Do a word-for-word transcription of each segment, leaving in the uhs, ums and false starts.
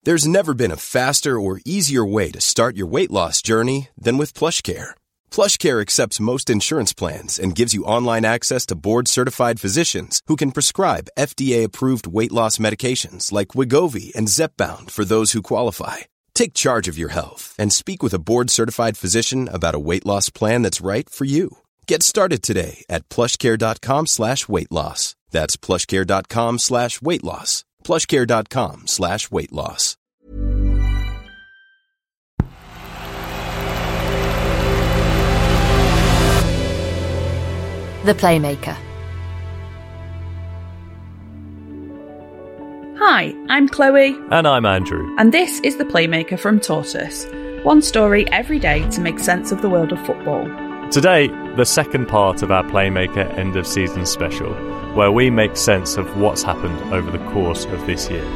There's never been a faster or easier way to start your weight loss journey than with PlushCare. PlushCare accepts most insurance plans and gives you online access to board-certified physicians who can prescribe F D A-approved weight loss medications like Wegovy and Zepbound for those who qualify. Take charge of your health and speak with a board-certified physician about a weight loss plan that's right for you. Get started today at plushcare.com slash weight loss. That's plushcare.com slash weight loss. plushcare.com slash weight loss. The Playmaker. Hi, I'm Chloe. And I'm Andrew. And this is The Playmaker from Tortoise. One story every day to make sense of the world of football. Today, the second part of our Playmaker end of season special, where we make sense of what's happened over the course of this year.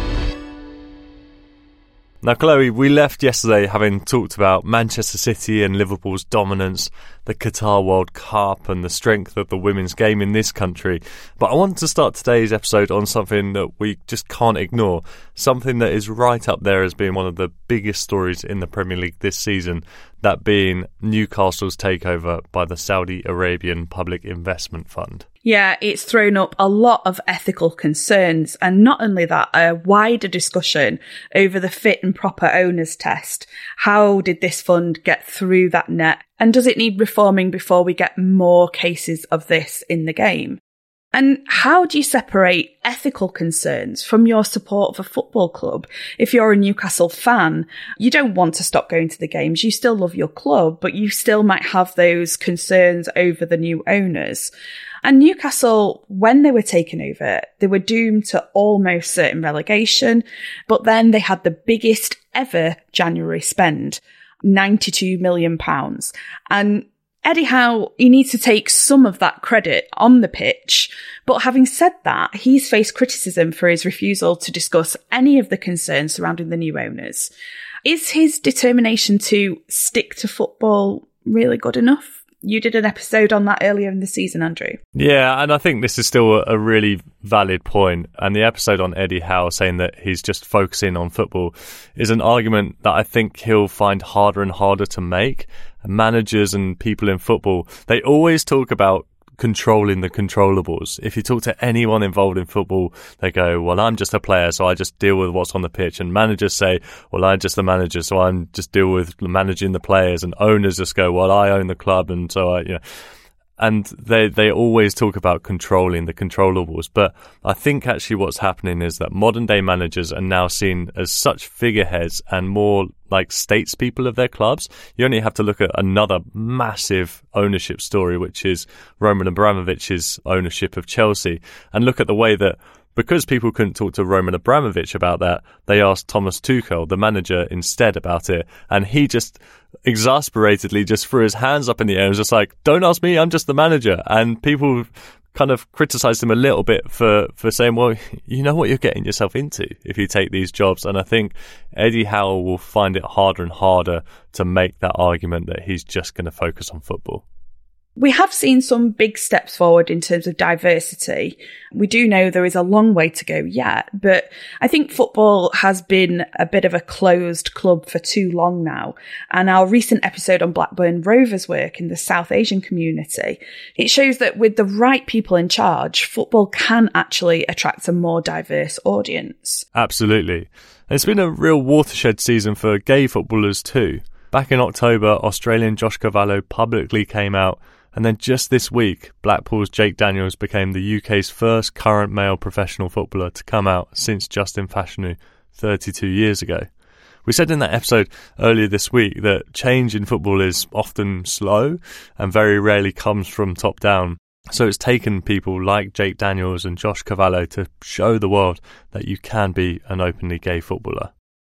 Now, Chloe, we left yesterday having talked about Manchester City and Liverpool's dominance, the Qatar World Cup and the strength of the women's game in this country. But I want to start today's episode on something that we just can't ignore, something that is right up there as being one of the biggest stories in the Premier League this season, that being Newcastle's takeover by the Saudi Arabian Public Investment Fund. Yeah, it's thrown up a lot of ethical concerns, and not only that, a wider discussion over the fit and proper owners test. How did this fund get through that net? And does it need reforming before we get more cases of this in the game? And how do you separate ethical concerns from your support of a football club? If you're a Newcastle fan, you don't want to stop going to the games. You still love your club, but you still might have those concerns over the new owners. And Newcastle, when they were taken over, they were doomed to almost certain relegation, but then they had the biggest ever January spend, ninety-two million pounds. And Eddie Howe, he needs to take some of that credit on the pitch. But having said that, he's faced criticism for his refusal to discuss any of the concerns surrounding the new owners. Is his determination to stick to football really good enough? You did an episode on that earlier in the season, Andrew. Yeah, and I think this is still a really valid point. And the episode on Eddie Howe saying that he's just focusing on football is an argument that I think he'll find harder and harder to make. Managers and people in football, they always talk about controlling the controllables. If you talk to anyone involved in football, they go, well, I'm just a player, so I just deal with what's on the pitch. And managers say, well, I'm just the manager, so I'm just deal with managing the players. And owners just go, well, I own the club, and so I, you know. And they, they always talk about controlling the controllables. But I think actually what's happening is that modern day managers are now seen as such figureheads and more like statespeople of their clubs. You only have to look at another massive ownership story, which is Roman Abramovich's ownership of Chelsea, and look at the way that, because people couldn't talk to Roman Abramovich about that, they asked Thomas Tuchel, the manager, instead about it. And he just exasperatedly just threw his hands up in the air and was just like, don't ask me, I'm just the manager. And people kind of criticised him a little bit for, for saying, well, you know what you're getting yourself into if you take these jobs. And I think Eddie Howe will find it harder and harder to make that argument that he's just going to focus on football. We have seen some big steps forward in terms of diversity. We do know there is a long way to go yet, but I think football has been a bit of a closed club for too long now. And our recent episode on Blackburn Rovers' work in the South Asian community, it shows that with the right people in charge, football can actually attract a more diverse audience. Absolutely. It's been a real watershed season for gay footballers too. Back in October, Australian Josh Cavallo publicly came out. And then just this week, Blackpool's Jake Daniels became the U K's first current male professional footballer to come out since Justin Fashanu thirty-two years ago. We said in that episode earlier this week that change in football is often slow and very rarely comes from top down. So it's taken people like Jake Daniels and Josh Cavallo to show the world that you can be an openly gay footballer.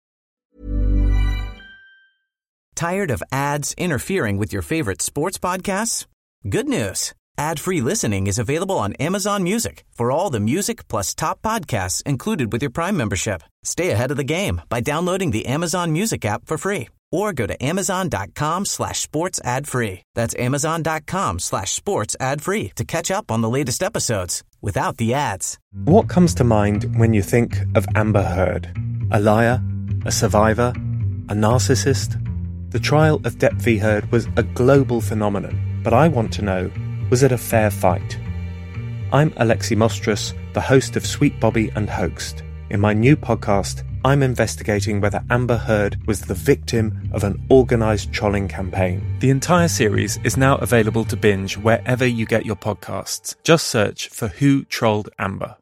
Tired of ads interfering with your favorite sports podcasts? Good news. Ad-free listening is available on Amazon Music for all the music plus top podcasts included with your Prime membership. Stay ahead of the game by downloading the Amazon Music app for free or go to amazon.com slash sports ad free. That's amazon.com slash sports ad free to catch up on the latest episodes without the ads. What comes to mind when you think of Amber Heard? A liar, A survivor? A narcissist? The trial of Depp v Heard was a global phenomenon, but I want to know, was it a fair fight? I'm Alexi Mostrous, the host of Sweet Bobby and Hoaxed. In my new podcast, I'm investigating whether Amber Heard was the victim of an organised trolling campaign. The entire series is now available to binge wherever you get your podcasts. Just search for Who Trolled Amber.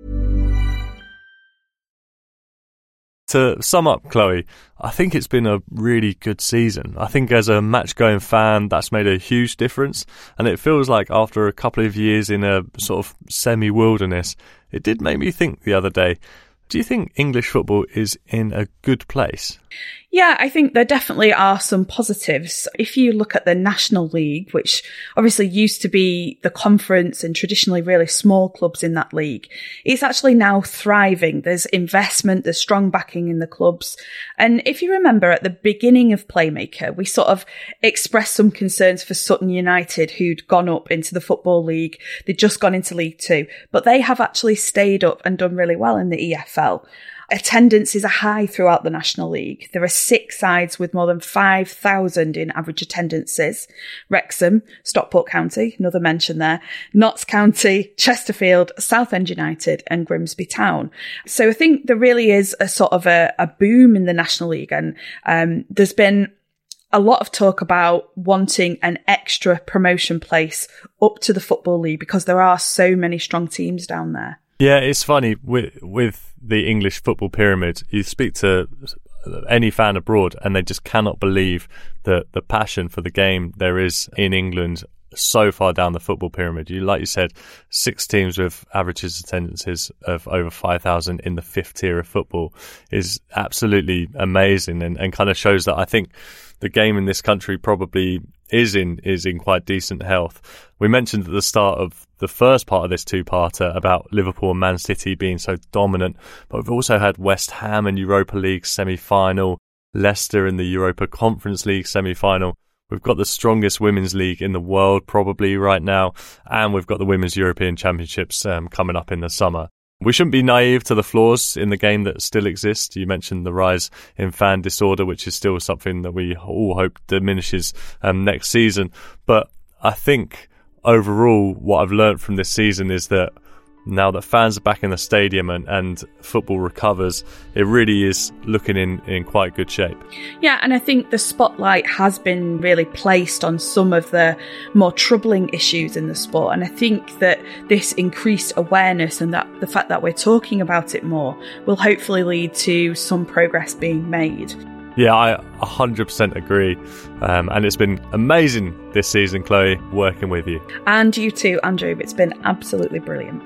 To sum up, Chloe, I think it's been a really good season. I think as a match-going fan, that's made a huge difference. And it feels like after a couple of years in a sort of semi-wilderness, it did make me think the other day, do you think English football is in a good place? Yeah, I think there definitely are some positives. If you look at the National League, which obviously used to be the conference and traditionally really small clubs in that league, it's actually now thriving. There's investment, there's strong backing in the clubs. And if you remember at the beginning of Playmaker, we sort of expressed some concerns for Sutton United, who'd gone up into the Football League. They'd just gone into League Two, but they have actually stayed up and done really well in the E F L. Attendance is a high throughout the National League. There are six sides with more than five thousand in average attendances. Wrexham, Stockport County, another mention there, Notts County, Chesterfield, Southend United and Grimsby Town. So I think there really is a sort of a, a boom in the National League, and um, there's been a lot of talk about wanting an extra promotion place up to the Football League because there are so many strong teams down there. Yeah, it's funny with with the English football pyramid. You speak to any fan abroad and they just cannot believe the the passion for the game there is in England so far down the football pyramid. You, like you said, six teams with averages attendances of over five thousand in the fifth tier of football is absolutely amazing, and, and kind of shows that I think the game in this country probably is in is in quite decent health. We mentioned at the start of the first part of this two-parter about Liverpool and Man City being so dominant, but we've also had West Ham in Europa League semi-final, Leicester in the Europa Conference League semi-final. We've got the strongest women's league in the world probably right now, and we've got the Women's European Championships um, coming up in the summer. We shouldn't be naive to the flaws in the game that still exist. You mentioned the rise in fan disorder, which is still something that we all hope diminishes um, next season. But I think overall what I've learned from this season is that now that fans are back in the stadium and, and football recovers, it really is looking in, in quite good shape. Yeah, and I think the spotlight has been really placed on some of the more troubling issues in the sport. And I think that this increased awareness and that the fact that we're talking about it more will hopefully lead to some progress being made. Yeah, I one hundred percent agree. Um, and it's been amazing this season, Chloe, working with you. And you too, Andrew. It's been absolutely brilliant.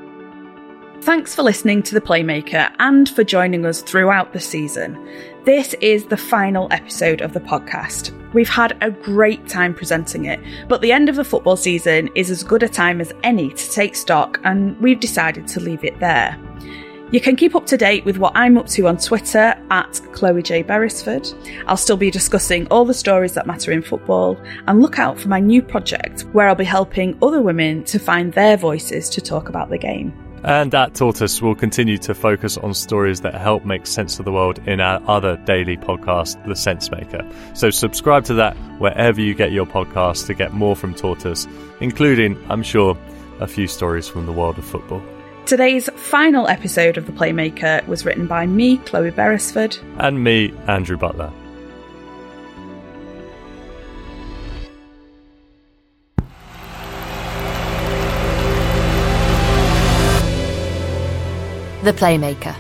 Thanks for listening to The Playmaker and for joining us throughout the season. This is the final episode of the podcast. We've had a great time presenting it, but the end of the football season is as good a time as any to take stock, and we've decided to leave it there. You can keep up to date with what I'm up to on Twitter at Chloe J Beresford. I'll still be discussing all the stories that matter in football, and look out for my new project where I'll be helping other women to find their voices to talk about the game. And at Tortoise, we'll continue to focus on stories that help make sense of the world in our other daily podcast, The Sense Maker. So subscribe to that wherever you get your podcasts to get more from Tortoise, including, I'm sure, a few stories from the world of football. Today's final episode of The Playmaker was written by me, Chloe Beresford. And me, Andrew Butler. The Playmaker.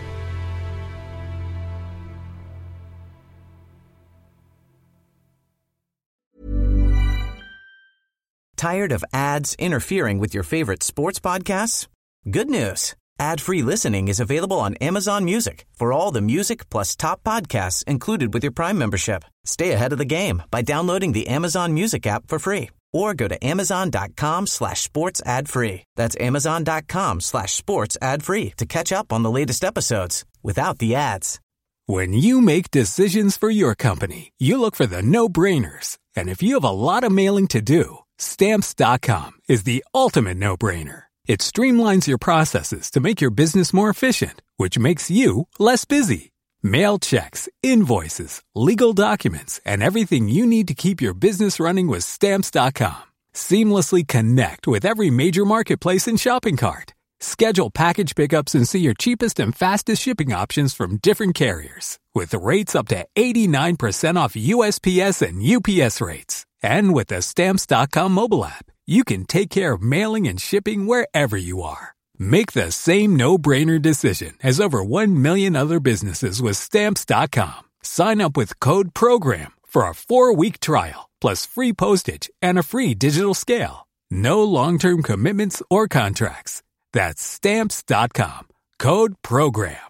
Tired of ads interfering with your favorite sports podcasts? Good news. Ad-free listening is available on Amazon Music for all the music plus top podcasts included with your Prime membership. Stay ahead of the game by downloading the Amazon Music app for free or go to amazon.com slash sports ad free. That's amazon.com slash sports ad free to catch up on the latest episodes without the ads. When you make decisions for your company, you look for the no-brainers. And if you have a lot of mailing to do, Stamps dot com is the ultimate no-brainer. It streamlines your processes to make your business more efficient, which makes you less busy. Mail checks, invoices, legal documents, and everything you need to keep your business running with Stamps dot com. Seamlessly connect with every major marketplace and shopping cart. Schedule package pickups and see your cheapest and fastest shipping options from different carriers, with rates up to eighty-nine percent off U S P S and U P S rates. And with the Stamps dot com mobile app, you can take care of mailing and shipping wherever you are. Make the same no-brainer decision as over one million other businesses with Stamps dot com. Sign up with code PROGRAM for a four-week trial, plus free postage and a free digital scale. No long-term commitments or contracts. That's Stamps dot com. Code PROGRAM.